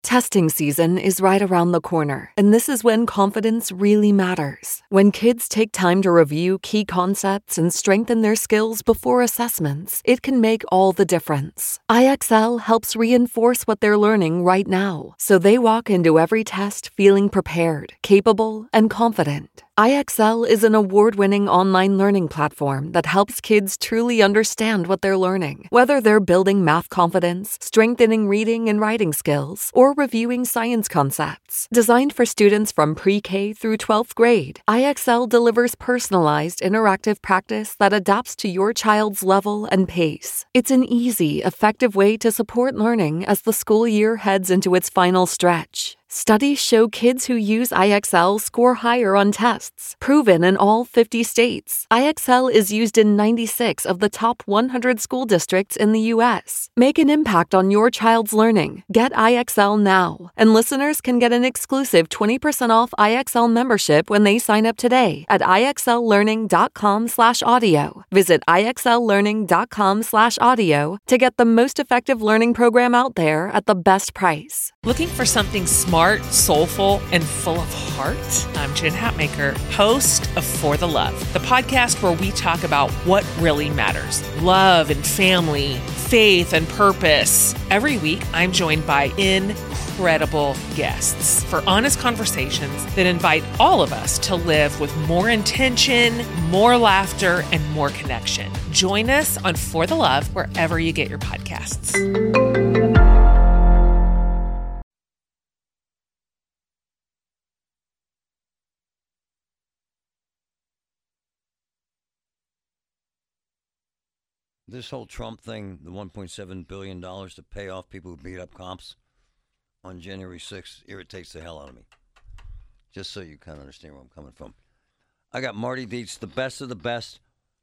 Testing season is right around the corner, and this is when confidence really matters. When kids take time to review key concepts and strengthen their skills before assessments, it can make all the difference. IXL helps reinforce what they're learning right now, so they walk into every test feeling prepared, capable, and confident. IXL is an award-winning online learning platform that helps kids truly understand what they're learning, whether they're building math confidence, strengthening reading and writing skills, or reviewing science concepts. Designed for students from pre-K through 12th grade, IXL delivers personalized, interactive practice that adapts to your child's level and pace. It's an easy, effective way to support learning as the school year heads into its final stretch. Studies show kids who use IXL score higher on tests, proven in all 50 states. IXL is used in 96 of the top 100 school districts in the U.S. Make an impact on your child's learning. Get IXL now. And listeners can get an exclusive 20% off IXL membership when they sign up today at IXLlearning.com/audio. Visit IXLlearning.com/audio to get the most effective learning program out there at the best price. Looking for something smart, soulful, and full of heart? I'm Jen Hatmaker, host of For the Love, the podcast where we talk about what really matters: love and family, faith and purpose. Every week, I'm joined by incredible guests for honest conversations that invite all of us to live with more intention, more laughter, and more connection. Join us on For the Love wherever you get your podcasts. This whole Trump thing, the $1.7 billion to pay off people who beat up cops on January 6th, irritates the hell out of me. Just so you kind of understand where I'm coming from. I got Marty Dietz, the best of the best,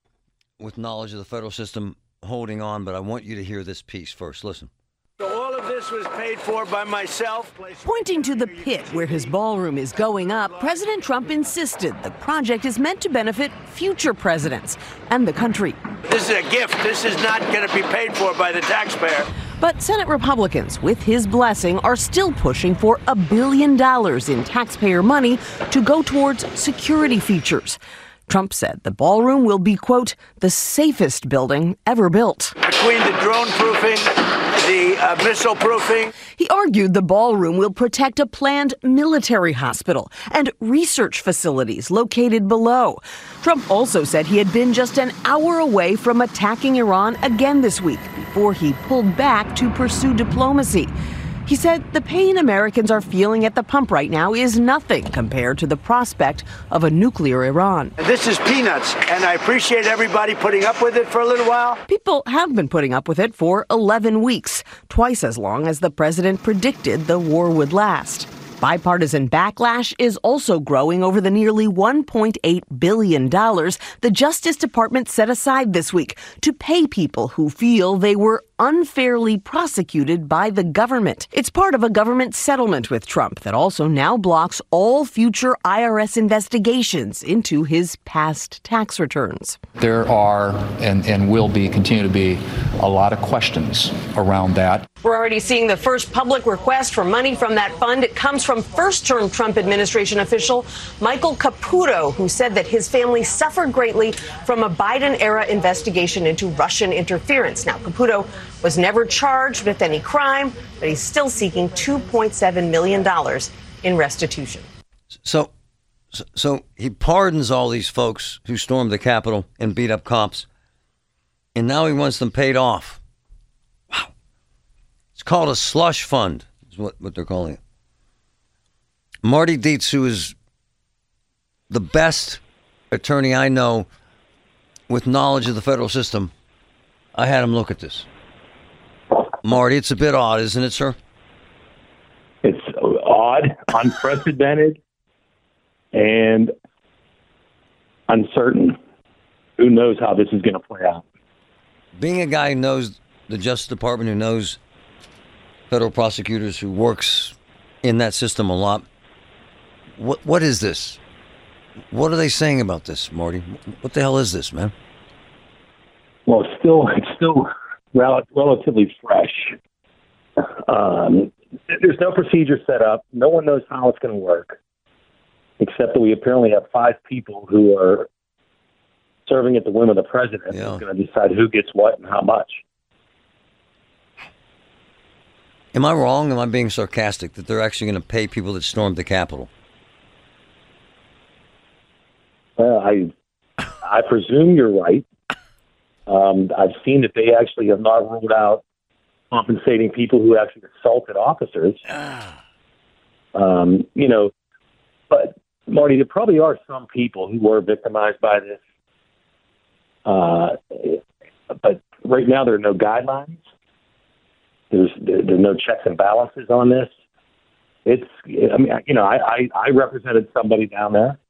with knowledge of the federal system, holding on, but I want you to hear this piece first. Listen. So all of this was paid for by myself. Pointing to the pit where his ballroom is going up, President Trump insisted the project is meant to benefit future presidents and the country. This is a gift. This is not going to be paid for by the taxpayer. But Senate Republicans, with his blessing, are still pushing for $1 billion in taxpayer money to go towards security features. Trump said the ballroom will be, quote, the safest building ever built. Between the drone proofing, the missile proofing. He argued the ballroom will protect a planned military hospital and research facilities located below. Trump also said he had been just an hour away from attacking Iran again this week before he pulled back to pursue diplomacy. He said the pain Americans are feeling at the pump right now is nothing compared to the prospect of a nuclear Iran. This is peanuts, and I appreciate everybody putting up with it for a little while. People have been putting up with it for 11 weeks, twice as long as the president predicted the war would last. Bipartisan backlash is also growing over the nearly $1.8 billion the Justice Department set aside this week to pay people who feel they were unfairly prosecuted by the government. It's part of a government settlement with Trump that also now blocks all future IRS investigations into his past tax returns. There are and will be, continue to be, a lot of questions around that. We're already seeing the first public request for money from that fund. It comes from first-term Trump administration official Michael Caputo, who said that his family suffered greatly from a Biden-era investigation into Russian interference. Now, Caputo was never charged with any crime, but he's still seeking $2.7 million in restitution. So he pardons all these folks who stormed the Capitol and beat up cops, and now he wants them paid off. Wow. It's called a slush fund, is what they're calling it. Marty Dietz, who is the best attorney I know with knowledge of the federal system, I had him look at this. Marty, it's a bit odd, isn't it, sir? It's odd, unprecedented, and uncertain. Who knows how this is going to play out? Being a guy who knows the Justice Department, who knows federal prosecutors, who works in that system a lot, what is this? What are they saying about this, Marty? What the hell is this, man? Well, it's still relatively fresh. there's no procedure set up. No one knows how it's going to work, except that we apparently have 5 people who are serving at the whim of the president who's going to decide who gets what and how much. Am I wrong? Am I being sarcastic that they're actually going to pay people that stormed the Capitol? Well, I presume you're right. I've seen that they actually have not ruled out compensating people who actually assaulted officers. But Marty, there probably are some people who were victimized by this. But right now there are no guidelines. There's no checks and balances on this. I represented somebody down there.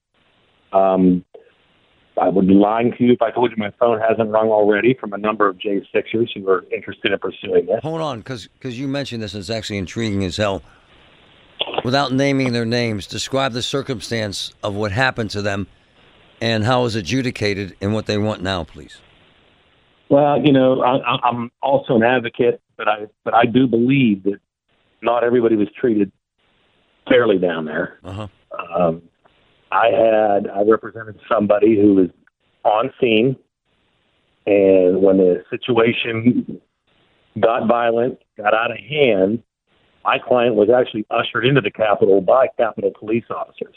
I would be lying to you if I told you my phone hasn't rung already from a number of J6ers who are interested in pursuing this. Hold on, because you mentioned this, and it's actually intriguing as hell. Without naming their names, describe the circumstance of what happened to them and how it was adjudicated and what they want now, please. Well, I'm also an advocate, but I do believe that not everybody was treated fairly down there. Uh-huh. I represented somebody who was on scene, and when the situation got violent, got out of hand, my client was actually ushered into the Capitol by Capitol police officers.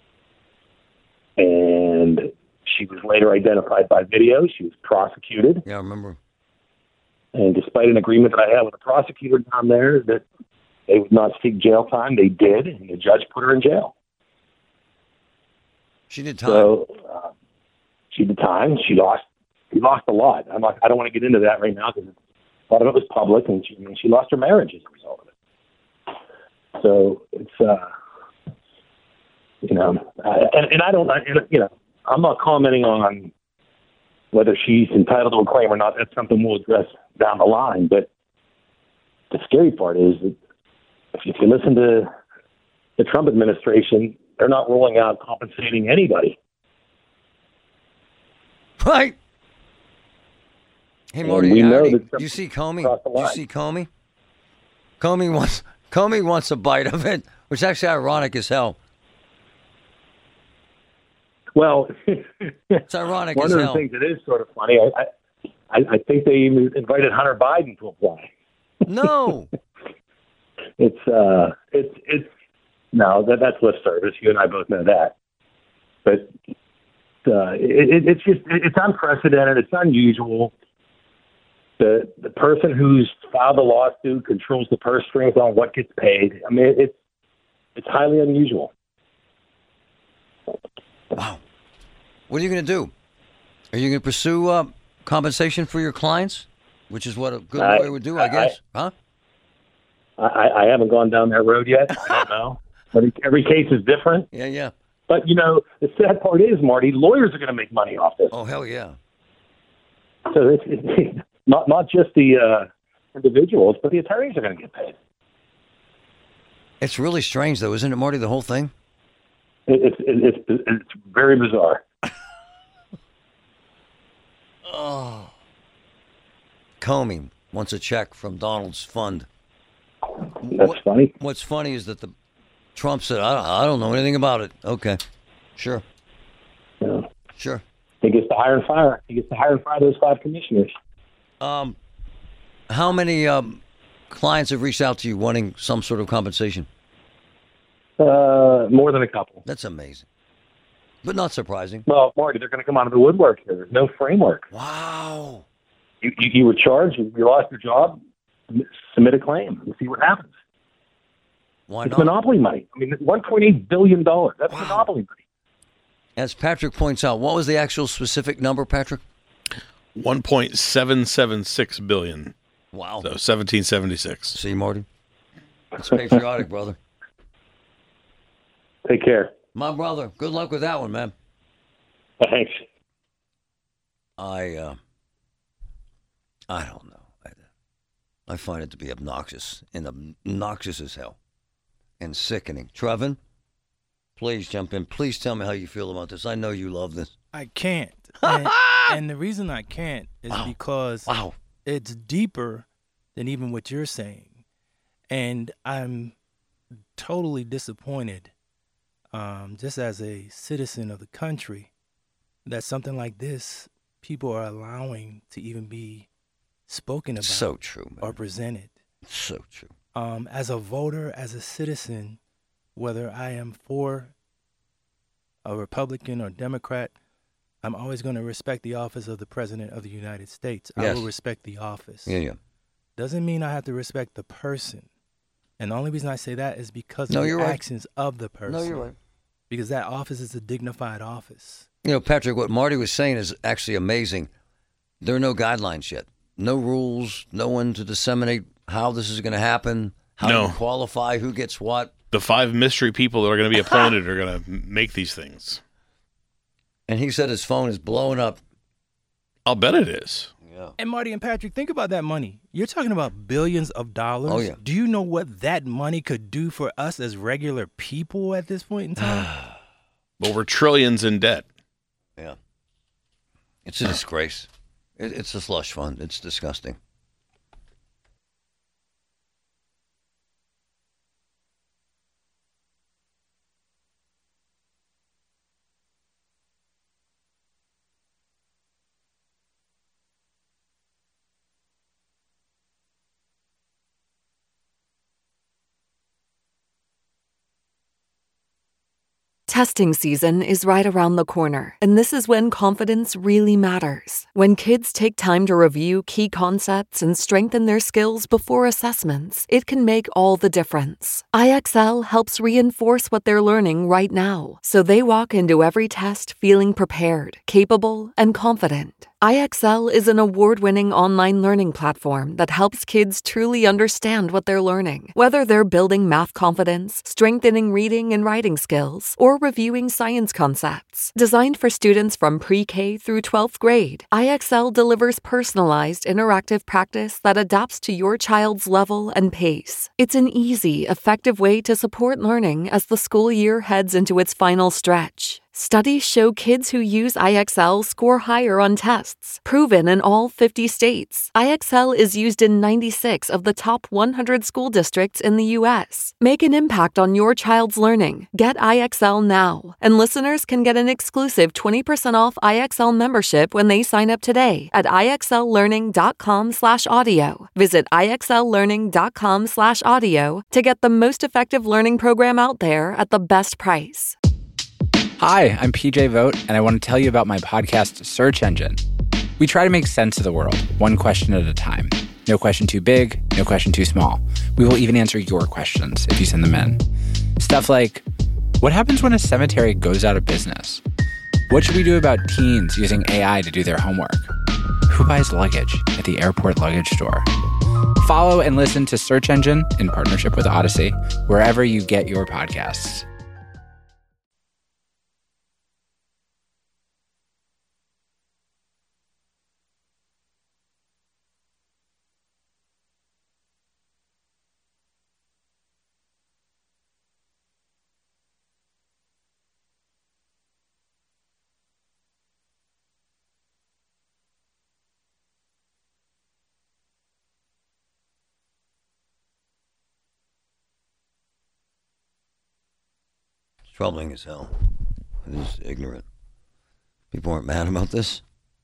And she was later identified by video. She was prosecuted. Yeah, I remember. And despite an agreement that I had with the prosecutor down there that they would not seek jail time, they did, and the judge put her in jail. She did time. So she did time. She lost a lot. I don't want to get into that right now because a lot of it was public, and she lost her marriage as a result of it. So it's I'm not commenting on whether she's entitled to a claim or not. That's something we'll address down the line. But the scary part is that if you listen to the Trump administration, they're not rolling out compensating anybody. Right. Hey, Marty, you see Comey? You see Comey? Comey wants a bite of it, which is actually ironic as hell. Well, it's ironic one as of hell. The things that is sort of funny, I think they invited Hunter Biden to apply. No. It's no, that's lip service. You and I both know that. But it's unprecedented. It's unusual. The person who's filed the lawsuit controls the purse strings on what gets paid. I mean, it's highly unusual. Wow. What are you going to do? Are you going to pursue compensation for your clients, which is what a good lawyer would do, I guess? I haven't gone down that road yet. I don't know. But every case is different. Yeah. But, the sad part is, Marty, lawyers are going to make money off this. Oh, hell yeah. So it's not just the individuals, but the attorneys are going to get paid. It's really strange, though, isn't it, Marty, the whole thing? It's very bizarre. Oh. Comey wants a check from Donald's fund. That's funny. What's funny is that Trump said, I don't know anything about it. Okay, sure. Yeah. Sure. He gets to hire and fire. He gets to hire and fire those 5 commissioners. How many clients have reached out to you wanting some sort of compensation? More than a couple. That's amazing. But not surprising. Well, Marty, they're going to come out of the woodwork here. There's no framework. Wow. You were charged. You lost your job. Submit a claim and see what happens. Why It's not? monopoly money. I mean, $1.8 billion. That's monopoly money. As Patrick points out, what was the actual specific number, Patrick? $1.776 billion. Wow. So 1776. See, Marty? It's patriotic, brother. Take care. My brother. Good luck with that one, man. Thanks. I don't know. I find it to be obnoxious as hell and sickening. Trevin, please jump in. Please tell me how you feel about this. I know you love this. I can't. And the reason I can't is because it's deeper than even what you're saying. And I'm totally disappointed, just as a citizen of the country, that something like this, people are allowing to even be spoken about. So true, man. Or presented. So true. As a voter, as a citizen, whether I am for a Republican or Democrat, I'm always going to respect the office of the President of the United States. Yes. I will respect the office. Yeah. Doesn't mean I have to respect the person. And the only reason I say that is because of you're the right. actions of the person. No, you're right. Because that office is a dignified office. You know, Patrick, what Marty was saying is actually amazing. There are no guidelines yet. No rules, no one to disseminate how this is going to happen, how to qualify, who gets what. The 5 mystery people that are going to be appointed are going to make these things. And he said his phone is blowing up. I'll bet it is. Yeah. And Marty and Patrick, think about that money. You're talking about billions of dollars. Oh, yeah. Do you know what that money could do for us as regular people at this point in time? But we're trillions in debt. Yeah. It's a disgrace. It's a slush fund. It's disgusting. Testing season is right around the corner, and this is when confidence really matters. When kids take time to review key concepts and strengthen their skills before assessments, it can make all the difference. IXL helps reinforce what they're learning right now, so they walk into every test feeling prepared, capable, and confident. IXL is an award-winning online learning platform that helps kids truly understand what they're learning. Whether they're building math confidence, strengthening reading and writing skills, or reviewing science concepts. Designed for students from pre-K through 12th grade, IXL delivers personalized, interactive practice that adapts to your child's level and pace. It's an easy, effective way to support learning as the school year heads into its final stretch. Studies show kids who use IXL score higher on tests, proven in all 50 states. IXL is used in 96 of the top 100 school districts in the U.S. Make an impact on your child's learning. Get IXL now. And listeners can get an exclusive 20% off IXL membership when they sign up today at IXLlearning.com/audio. Visit IXLlearning.com/audio to get the most effective learning program out there at the best price. Hi, I'm PJ Vogt, and I want to tell you about my podcast, Search Engine. We try to make sense of the world, one question at a time. No question too big, no question too small. We will even answer your questions if you send them in. Stuff like, what happens when a cemetery goes out of business? What should we do about teens using AI to do their homework? Who buys luggage at the airport luggage store? Follow and listen to Search Engine in partnership with Odyssey, wherever you get your podcasts. Troubling as hell. It is ignorant. People aren't mad about this.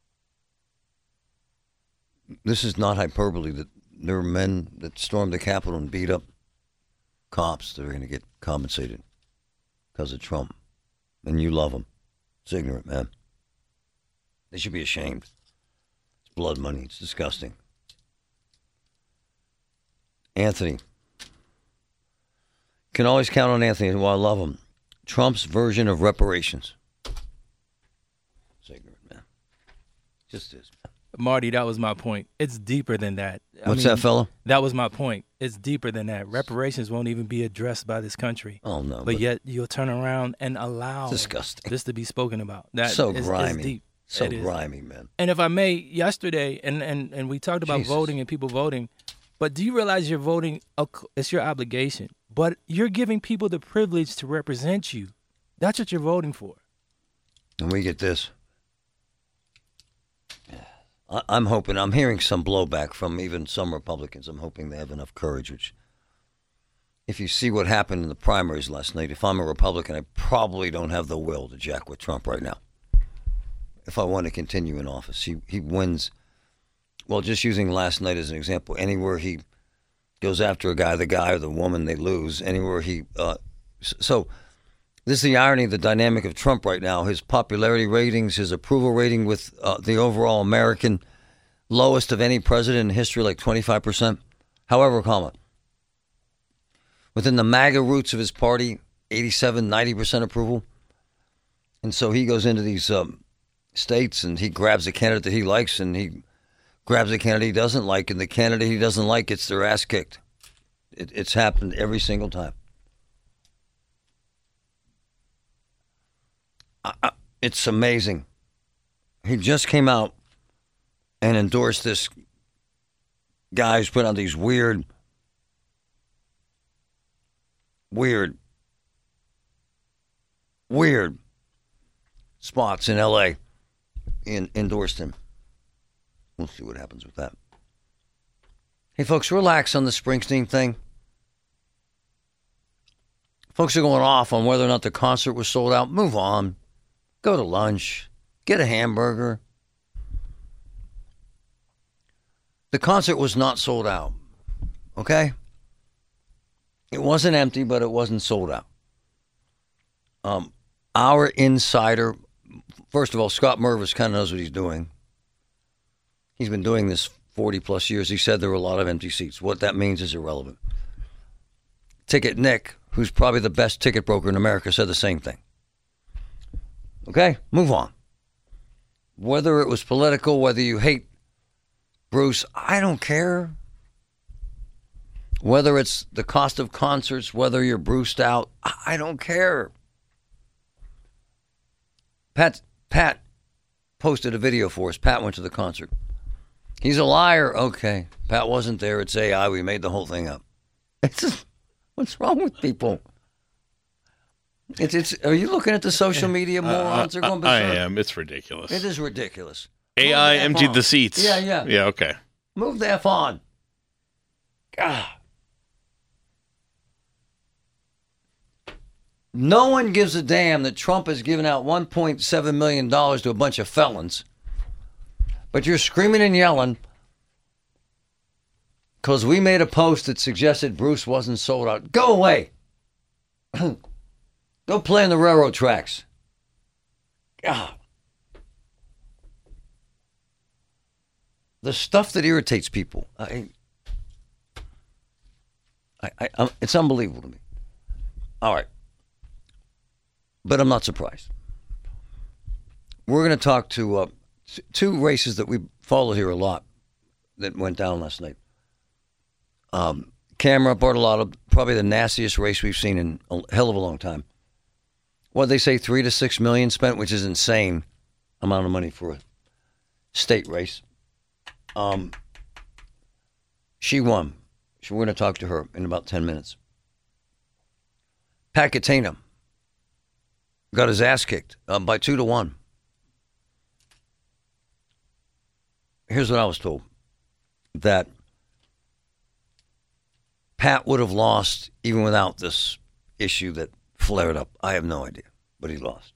This is not hyperbole. That there are men that stormed the Capitol and beat up cops that are going to get compensated because of Trump. And you love them. It's ignorant, man. They should be ashamed. It's blood money. It's disgusting. Anthony. Can always count on Anthony. Well, I love him. Trump's version of reparations. It's ignorant, man. Just is. Marty, that was my point. It's deeper than that. What's that, fella? That was my point. It's deeper than that. Reparations won't even be addressed by this country. Oh, no. But yet you'll turn around and allow disgusting. this to be spoken about. That so is grimy. deep. So grimy, man. And if I may, yesterday, and we talked about voting and people voting, but do you realize you're voting, it's your obligation, but you're giving people the privilege to represent you. That's what you're voting for. And we get this. I'm hoping, I'm hearing some blowback from even some Republicans. I'm hoping they have enough courage, which if you see what happened in the primaries last night, if I'm a Republican, I probably don't have the will to jack with Trump right now. If I want to continue in office, he wins. Well, just using last night as an example, anywhere he goes after the guy or the woman, they lose. Anywhere he, so this is the irony, the dynamic of Trump right now. His popularity ratings, his approval rating with the overall American lowest of any president in history, like 25%. However, within the MAGA roots of his party, 87, 90% approval. And so he goes into these states and he grabs a candidate that he likes and he grabs a candidate he doesn't like, and the candidate he doesn't like gets their ass kicked. It's happened every single time. It's amazing. He just came out and endorsed this guy who's put on these weird spots in L.A. and endorsed him. We'll see what happens with that. Hey, folks, relax on the Springsteen thing. Folks are going off on whether or not the concert was sold out. Move on. Go to lunch. Get a hamburger. The concert was not sold out. Okay? It wasn't empty, but it wasn't sold out. Our insider, first of all, Scott Mervis kind of knows what he's doing. He's been doing this 40 plus years. He said there were a lot of empty seats. What that means is irrelevant. Ticket Nick, who's probably the best ticket broker in America, said the same thing. Okay, move on. Whether it was political, whether you hate Bruce, I don't care. Whether it's the cost of concerts, whether you're Bruced out, I don't care. Pat posted a video for us. Pat went to the concert. He's a liar. Okay. Pat wasn't there. It's AI. We made the whole thing up. It's just, what's wrong with people? Are you looking at the social media morons? They're going berserk. I am. It's ridiculous. It is ridiculous. AI emptied the seats. Yeah. Yeah, okay. Move the F on. God. No one gives a damn that Trump has given out $1.7 million to a bunch of felons. But you're screaming and yelling because we made a post that suggested Bruce wasn't sold out. Go away. Go play on the railroad tracks. God. The stuff that irritates people. It's unbelievable to me. All right. But I'm not surprised. We're going to talk to two races that we follow here a lot that went down last night. Camera, Bartolotta, probably the nastiest race we've seen in a hell of a long time. What they say, 3 to 6 million spent, which is insane amount of money for a state race. She won. So we're going to talk to her in about 10 minutes. Pat Catena got his ass kicked by 2-1. Here's what I was told. That Pat would have lost even without this issue that flared up. I have no idea, but he lost.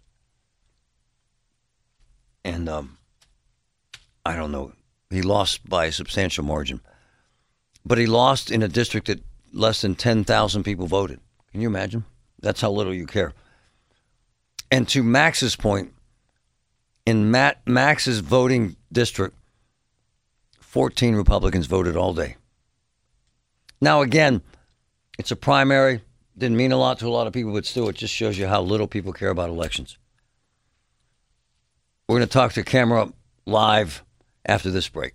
And I don't know. He lost by a substantial margin. But he lost in a district that less than 10,000 people voted. Can you imagine? That's how little you care. And to Max's point, in Max's voting district, 14 Republicans voted all day. Now, again, it's a primary. Didn't mean a lot to a lot of people, but still, it just shows you how little people care about elections. We're going to talk to Camera live after this break.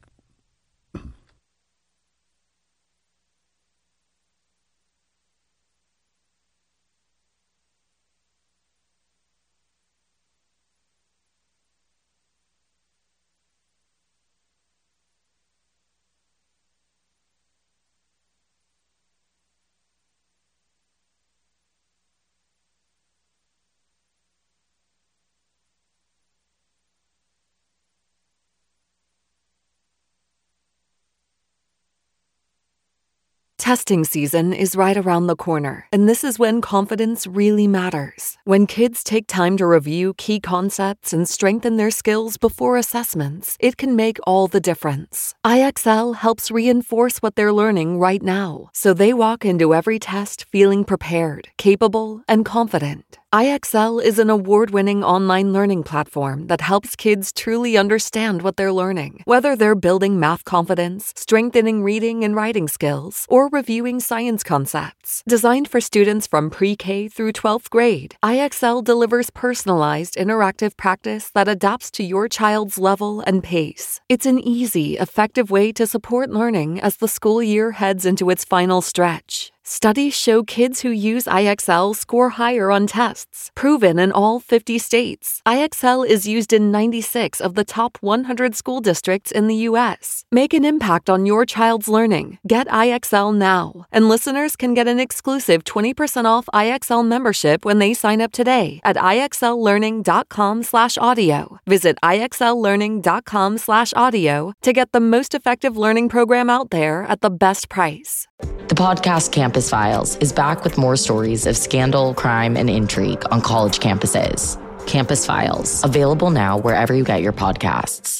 Testing season is right around the corner, and this is when confidence really matters. When kids take time to review key concepts and strengthen their skills before assessments, it can make all the difference. IXL helps reinforce what they're learning right now, so they walk into every test feeling prepared, capable, and confident. IXL is an award-winning online learning platform that helps kids truly understand what they're learning, whether they're building math confidence, strengthening reading and writing skills, or reviewing science concepts. Designed for students from pre-K through 12th grade, IXL delivers personalized, interactive practice that adapts to your child's level and pace. It's an easy, effective way to support learning as the school year heads into its final stretch. Studies show kids who use IXL score higher on tests, proven in all 50 states. IXL is used in 96 of the top 100 school districts in the U.S. Make an impact on your child's learning. Get IXL now. And listeners can get an exclusive 20% off IXL membership when they sign up today at IXLlearning.com/audio. Visit IXLlearning.com/audio to get the most effective learning program out there at the best price. The podcast Campus Files is back with more stories of scandal, crime, and intrigue on college campuses. Campus Files, available now wherever you get your podcasts.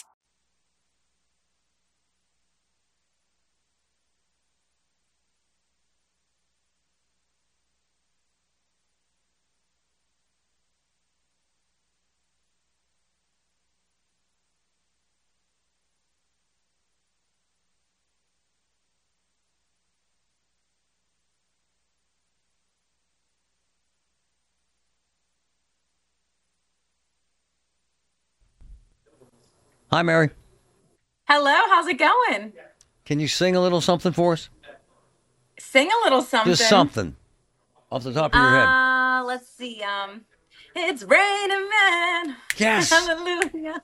Hi, Mary. Hello, how's it going? Can you sing a little something for us? Sing a little something. Just something off the top of your head. Let's see. It's raining man. Yes. Hallelujah.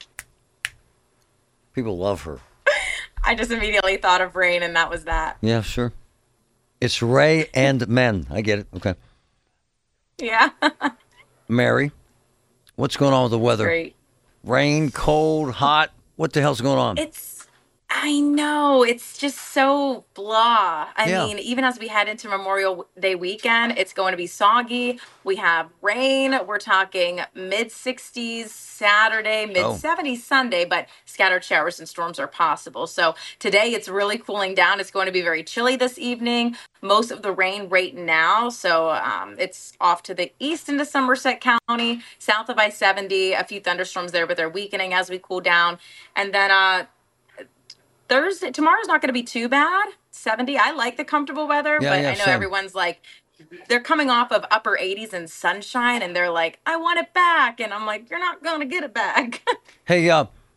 People love her. I just immediately thought of rain, and that was that. Yeah, sure. It's Ray and Men. I get it. Okay. Yeah. Mary, what's going on with the weather? Great. Rain, cold, hot. What the hell's going on? I know, it's just so blah. I Yeah. mean, even as we head into Memorial Day weekend, it's going to be soggy. We have rain. We're talking mid-60s Saturday, mid-70s Sunday, but scattered showers and storms are possible. So today it's really cooling down. It's going to be very chilly this evening. Most of the rain right now. So it's off to the east into Somerset County, south of I-70. A few thunderstorms there, but they're weakening as we cool down. And then tomorrow's not going to be too bad. 70. I like the comfortable weather, but I know same. everyone's like, they're coming off of upper 80s and sunshine, and they're like, I want it back. And I'm like, you're not going to get it back. Hey,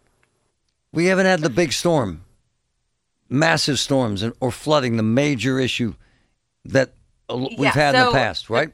we haven't had the big storm, massive storms or flooding, the major issue that we've had in the past, right?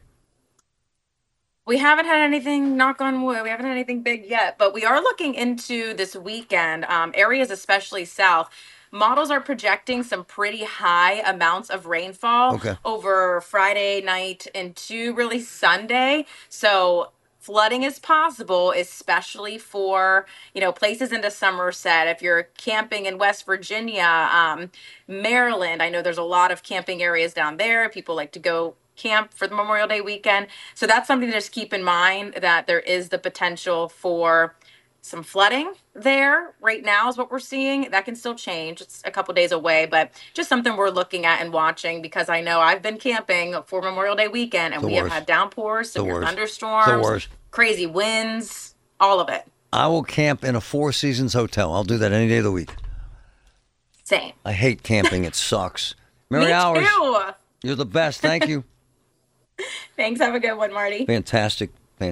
We haven't had anything, knock on wood, we haven't had anything big yet, but we are looking into this weekend, areas especially south. Models are projecting some pretty high amounts of rainfall over Friday night into really Sunday. So flooding is possible, especially for, places into Somerset. If you're camping in West Virginia, Maryland, I know there's a lot of camping areas down there. People like to go camp for the Memorial Day weekend. So that's something to just keep in mind, that there is the potential for some flooding there. Right now is what we're seeing. That can still change. It's a couple days away, but just something we're looking at and watching, because I know I've been camping for Memorial Day weekend and we have had downpours, severe thunderstorms, crazy winds, all of it. I will camp in a Four Seasons hotel. I'll do that any day of the week. Same. I hate camping. It sucks. Mary Me Hours, too. you're the best. Thank you. Thanks. Have a good one, Marty. Fantastic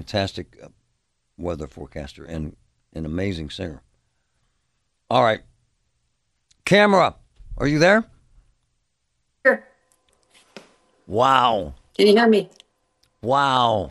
weather forecaster and an amazing singer. All right. Camera, are you there? Sure. Wow. Can you hear me? Wow.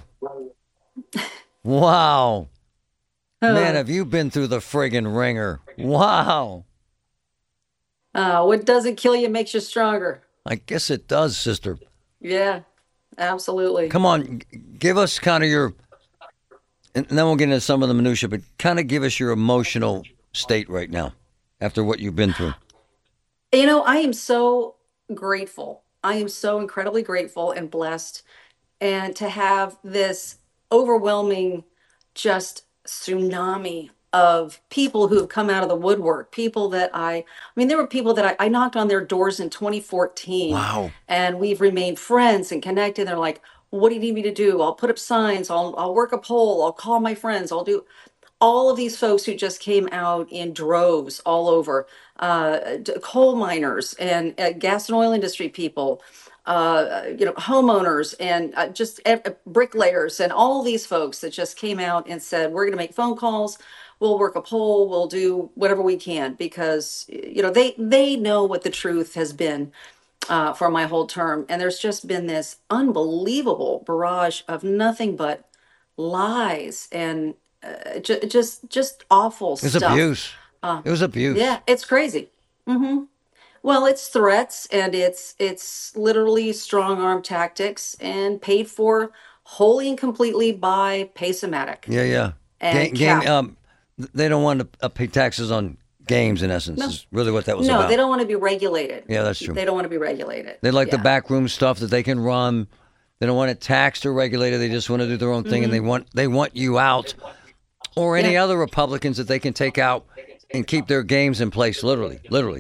Wow. Man, have you been through the friggin' ringer? Wow. What doesn't kill you makes you stronger. I guess it does, sister. Yeah, absolutely. Come on, give us kind of your, and then we'll get into some of the minutia, but kind of give us your emotional state right now after what you've been through. I am so grateful I am so incredibly grateful and blessed, and to have this overwhelming just tsunami of people who have come out of the woodwork, people that I mean, there were people that I knocked on their doors in 2014. Wow. And we've remained friends and connected. They're like, what do you need me to do? I'll put up signs, I'll work a poll, I'll call my friends, I'll do all of these folks who just came out in droves all over, coal miners and gas and oil industry people, homeowners and just bricklayers and all these folks that just came out and said, we're going to make phone calls, we'll work a poll, we'll do whatever we can, because, they know what the truth has been for my whole term. And there's just been this unbelievable barrage of nothing but lies and just awful It was stuff. abuse. It was abuse. Yeah, it's crazy. Well, it's threats, and it's literally strong arm tactics, and paid for wholly and completely by Paysomatic. Yeah. And They don't want to pay taxes on games, in essence, No. is really what that was No, about. they don't want to be regulated. Yeah, that's true. They don't want to be regulated. They like the Yeah. backroom stuff that they can run. They don't want it taxed or regulated. They just want to do their own thing, and they want you out, or any other Republicans that they can take out and keep their games in place. Literally.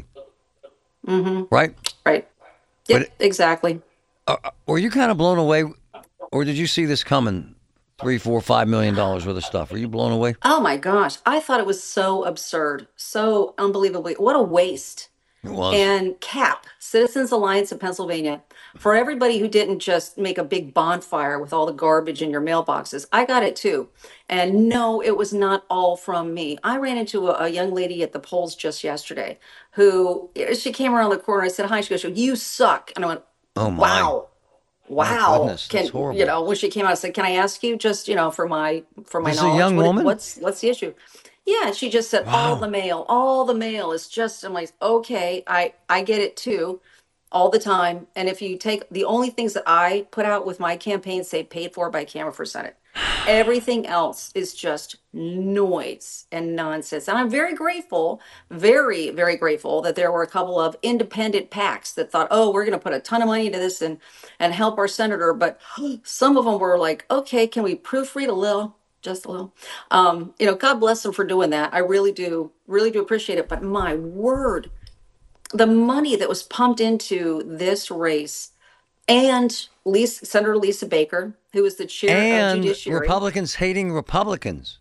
Right. Right. Yep, exactly. Were you kind of blown away, or did you see this coming? $3, $4, $5 million worth of stuff. Were you blown away? Oh my gosh. I thought it was so absurd. So unbelievably. What a waste. It was. And CAP, Citizens Alliance of Pennsylvania, for everybody who didn't just make a big bonfire with all the garbage in your mailboxes, I got it too. And no, it was not all from me. I ran into a young lady at the polls just yesterday who, she came around the corner. I said, hi. She goes, you suck. And I went, Oh my. wow. My goodness, that's horrible. When she came out, I said, can I ask you just, for my This is knowledge, a young woman? what's the issue? Yeah, she just said, all the mail is just, I'm like, okay, I get it too, all the time. And if you take the only things that I put out with my campaign say paid for by Cameron for Senate, everything else is just noise and nonsense. And I'm very grateful, very, very grateful that there were a couple of independent PACs that thought, oh, we're going to put a ton of money into this and help our senator. But some of them were like, okay, can we proofread a little? Just a little. God bless them for doing that. I really do appreciate it. But my word, the money that was pumped into this race, and Senator Lisa Baker, who is the chair of And Judiciary. Republicans hating Republicans.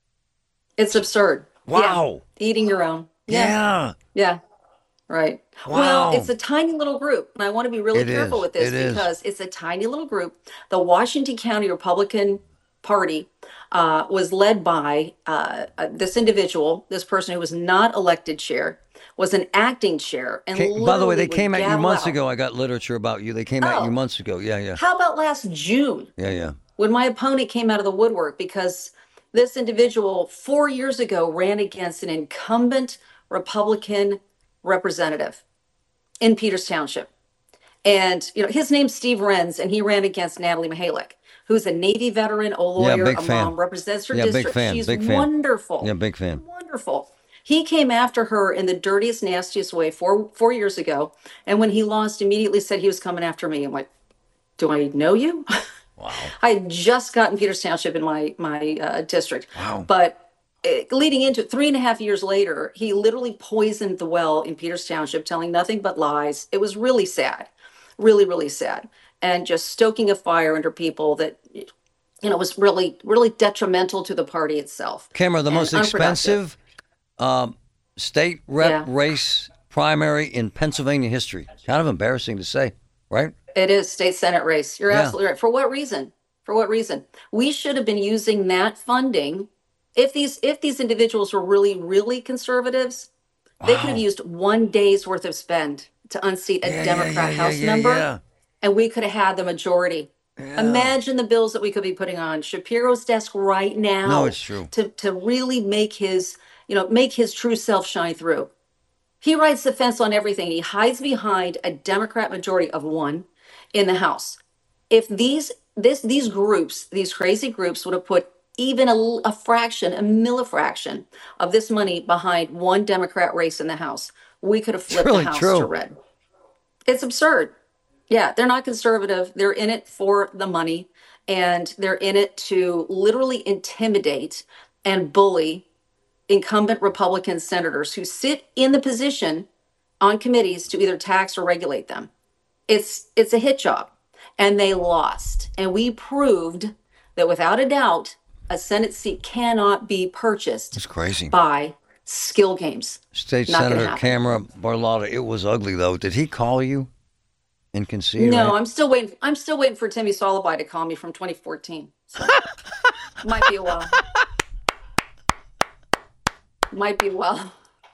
It's absurd. Wow. Yeah. Eating your own. Yeah. Yeah. Right. Wow. Well, it's a tiny little group. And I want to be really It careful is. with this It is. because it's a tiny little group. The Washington County Republican Party was led by this individual, this person who was not elected chair, was an acting chair. And By the way, they literally came would at you gavel months out. ago. I got literature about you. They came at you months ago. Yeah. How about last June? Yeah. When my opponent came out of the woodwork because this individual 4 years ago ran against an incumbent Republican representative in Peters Township. And, his name's Steve Renz, and he ran against Natalie Mihalik, who's a Navy veteran, a lawyer, big a fan. mom, represents her Yeah, district. big fan. She's Big fan. wonderful. Yeah, big fan. Wonderful. He came after her in the dirtiest, nastiest way 4 years ago. And when he lost, immediately said he was coming after me. I'm like, do I know you? Wow. I had just gotten Peters Township in my district. Wow. But leading into 3.5 years later, he literally poisoned the well in Peters Township, telling nothing but lies. It was really sad, really, really sad. And just stoking a fire under people that, was really, really detrimental to the party itself. Cameron, the and most unproductive. expensive state rep Yeah. race primary in Pennsylvania history. Kind of embarrassing to say, right? It is state Senate race. You're Yeah. absolutely right. For what reason? For what reason? We should have been using that funding. If these individuals were really, really conservatives, they could have used 1 day's worth of spend to unseat a Democrat House member, and we could have had the majority. Imagine the bills that we could be putting on Shapiro's desk right now. No, it's true. To really make his true self shine through. He rides the fence on everything. He hides behind a Democrat majority of 1 in the House. If these groups, these crazy groups, would have put even a fraction, a millifraction of this money behind 1 Democrat race in the House, we could have flipped really the House true. to red. It's absurd. Yeah, they're not conservative. They're in it for the money, and they're in it to literally intimidate and bully incumbent Republican senators who sit in the position on committees to either tax or regulate them. It's a hit job, and they lost. And we proved that without a doubt, a Senate seat cannot be purchased. It's crazy. By skill games. State Not gonna Senator happen. Camera Barlotta, it was ugly though. Did he call you and concede? No, right? I'm still waiting for Timmy Soliby to call me from 2014. So might be a while. Might be a while.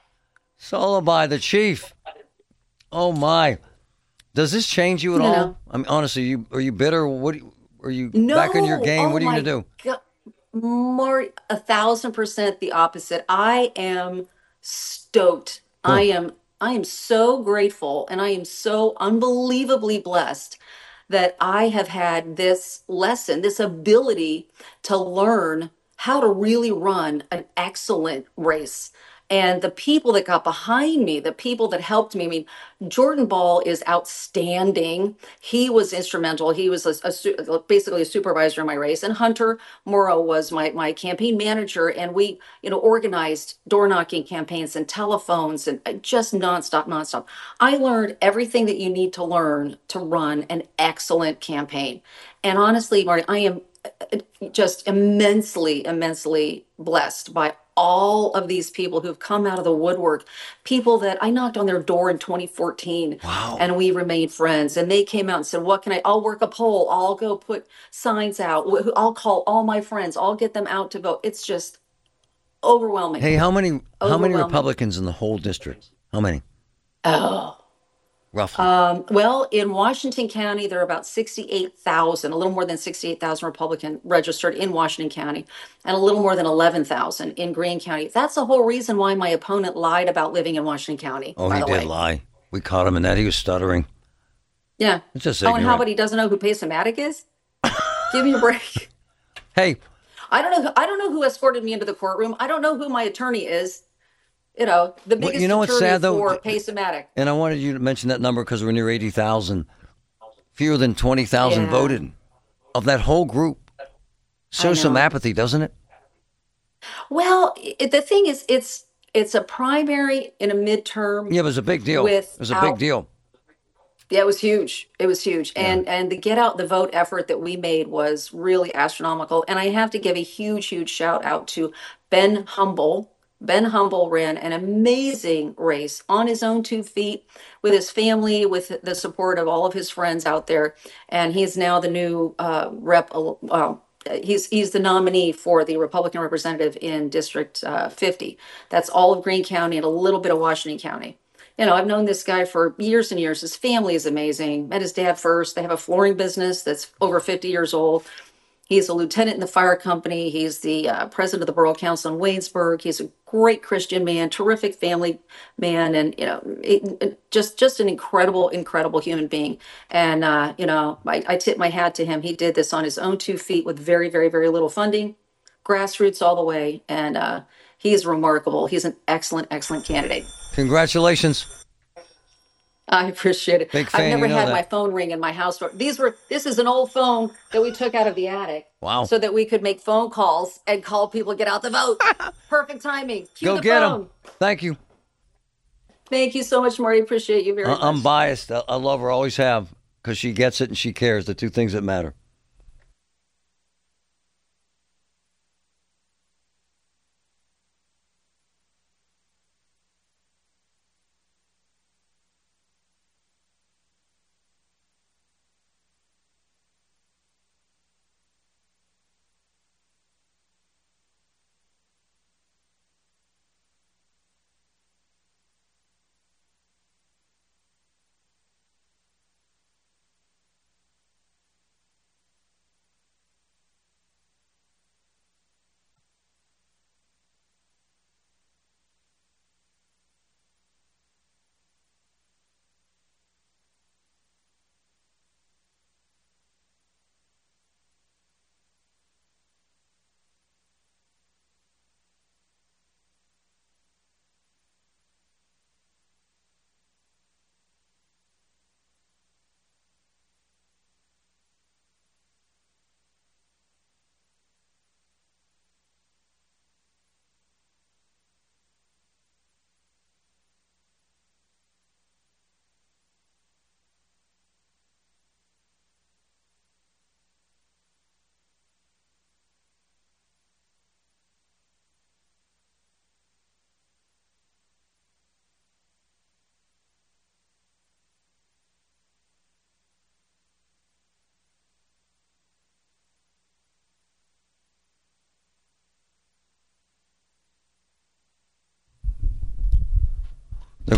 Soliby, the chief. Oh my! Does this change you at all? No. I mean, honestly, are you bitter? What are you No. back in your game? Oh What are you my gonna do? God. More 1,000% the opposite. I am stoked. Cool. I am so grateful, and I am so unbelievably blessed that I have had this lesson, this ability to learn how to really run an excellent race. And the people that got behind me, the people that helped me, I mean, Jordan Ball is outstanding. He was instrumental. He was basically a supervisor in my race. And Hunter Morrow was my campaign manager. And we, organized door knocking campaigns and telephones and just nonstop. I learned everything that you need to learn to run an excellent campaign. And honestly, Marty, I am just immensely blessed by all of these people who've come out of the woodwork, people that I knocked on their door in 2014. Wow. And we remained friends. And they came out and said, I'll work a poll. I'll go put signs out. I'll call all my friends. I'll get them out to vote. It's just overwhelming. Hey, how many Overwhelming. Republicans in the whole district? How many? Oh. Roughly. Well, in Washington County, there are about 68,000, a little more than 68,000 Republican registered in Washington County, and a little more than 11,000 in Greene County. That's the whole reason why my opponent lied about living in Washington County. Oh, by he the did way. lie. We caught him in that. He was stuttering. Yeah. It's just Oh, and how ignorant. about he doesn't know who Paysomatic is? Give me a break. Hey, I don't know who escorted me into the courtroom. I don't know who my attorney is. The biggest what's attorney sad, though? for Paysomatic. And I wanted you to mention that number because we're near 80,000. Fewer than 20,000 Yeah. voted of that whole group. Shows some know. apathy, doesn't it? Well, the thing is, it's a primary in a midterm. Yeah, it was a big deal. It was a big deal. Yeah, it was huge. It was huge. And the get out the vote effort that we made was really astronomical. And I have to give a huge shout out to Ben Humble. Ben Humble ran an amazing race on his own 2 feet with his family, with the support of all of his friends out there. And he is now the new rep. He's the nominee for the Republican representative in District 50. That's all of Greene County and a little bit of Washington County. I've known this guy for years and years. His family is amazing. Met his dad first. They have a flooring business that's over 50 years old. He's a lieutenant in the fire company. He's the president of the Borough Council in Waynesburg. He's a great Christian man, terrific family man, and just an incredible human being. And I tip my hat to him. He did this on his own 2 feet with very little funding, grassroots all the way, and he is remarkable. He's an excellent candidate. Congratulations. I appreciate it. Big fan, I've never you know had that. my phone ring in my house. This is an old phone that we took out of the attic. Wow. So that we could make phone calls and call people to get out the vote. Perfect timing. Cue Go the get phone. him. Thank you. Thank you so much, Marty. Appreciate you very much. I'm biased. I love her, always have, because she gets it and she cares, the two things that matter.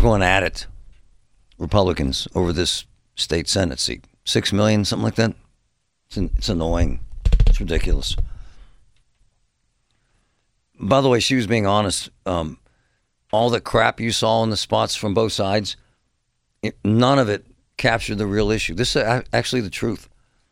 going at it, Republicans, over this state Senate seat. 6 million, something like that. It's annoying. It's ridiculous. By the way, she was being honest. All the crap you saw in the spots from both sides, none of it captured the real issue. This is actually the truth.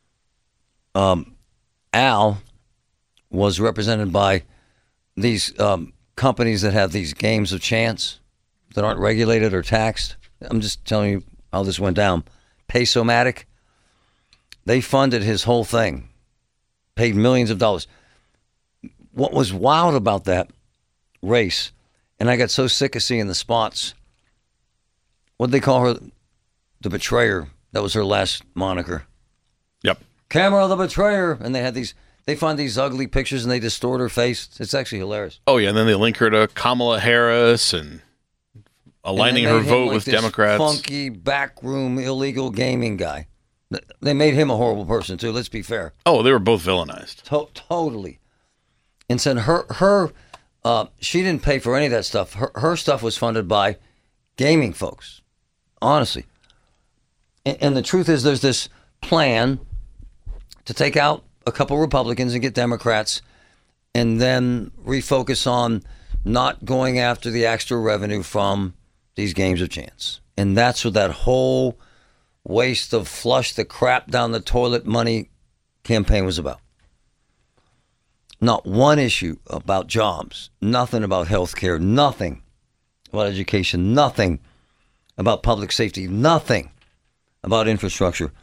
Al was represented by these companies that have these games of chance that aren't regulated or taxed. I'm just telling you how this went down. Pace-O-Matic, they funded his whole thing, paid millions of dollars. What was wild about that race, and I got so sick of seeing the spots, what'd they call her? The Betrayer. That was her last moniker. Yep. Camera the Betrayer. And they find these ugly pictures and they distort her face. It's actually hilarious. Oh, yeah, and then they link her to Kamala Harris and aligning her vote with Democrats. Funky, backroom, illegal gaming guy. They made him a horrible person, too. Let's be fair. Oh, they were both villainized. Totally. And said she didn't pay for any of that stuff. Her stuff was funded by gaming folks, honestly. And the truth is there's this plan to take out a couple Republicans and get Democrats and then refocus on not going after the extra revenue from these games of chance. And that's what that whole waste of flush the crap down the toilet money campaign was about. Not one issue about jobs, nothing about health care, nothing about education, nothing about public safety, nothing about infrastructure.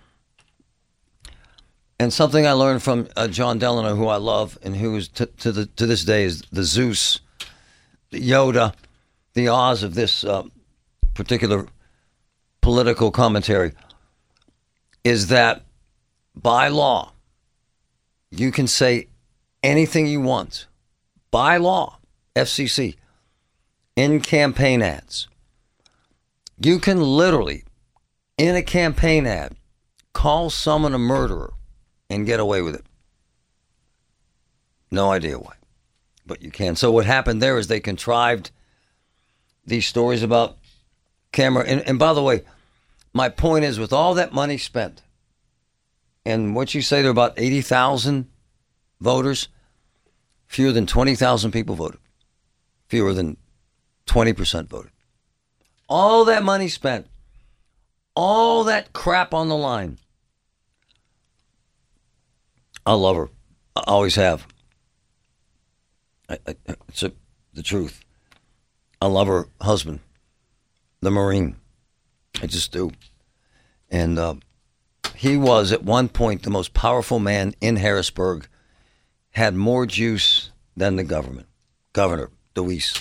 And something I learned from John Delano, who I love, and who is to this day is the Zeus, the Yoda, the Oz of this particular political commentary, is that by law, you can say anything you want. By law, FCC, in campaign ads. You can literally, in a campaign ad, call someone a murderer and get away with it. No idea why, but you can. So what happened there is they contrived these stories about camera. And by the way, my point is, with all that money spent, and what you say, there are about 80,000 voters, fewer than 20,000 people voted. Fewer than 20% voted. All that money spent, all that crap on the line. I love her. I always have. It's the truth. I love her husband, the Marine. I just do. And he was, at one point, the most powerful man in Harrisburg, had more juice than the Governor DeWeese.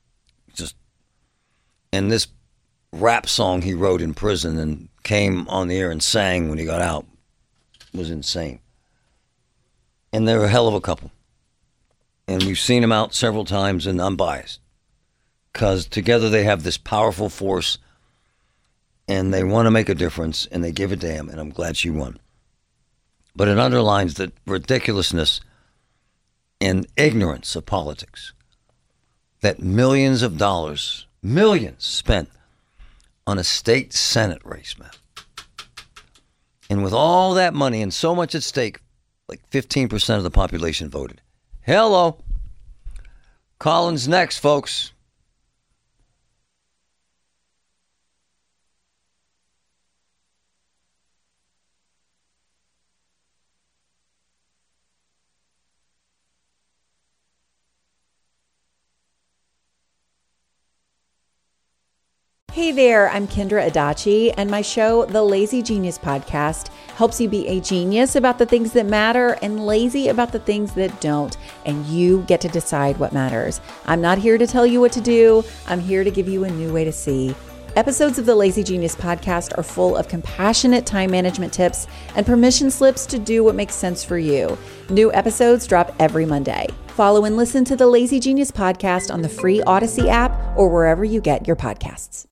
And this rap song he wrote in prison and came on the air and sang when he got out was insane. And they're a hell of a couple. And we've seen them out several times, and I'm biased. Because together they have this powerful force, and they want to make a difference, and they give a damn, and I'm glad she won. But it underlines the ridiculousness and ignorance of politics. That millions of dollars, millions spent on a state Senate race, man. And with all that money and so much at stake, like 15% of the population voted. Hello. Collins next, folks. Hey there, I'm Kendra Adachi, and my show, The Lazy Genius Podcast, helps you be a genius about the things that matter and lazy about the things that don't, and you get to decide what matters. I'm not here to tell you what to do. I'm here to give you a new way to see. Episodes of the Lazy Genius Podcast are full of compassionate time management tips and permission slips to do what makes sense for you. New episodes drop every Monday. Follow and listen to the Lazy Genius Podcast on the free Odyssey app or wherever you get your podcasts.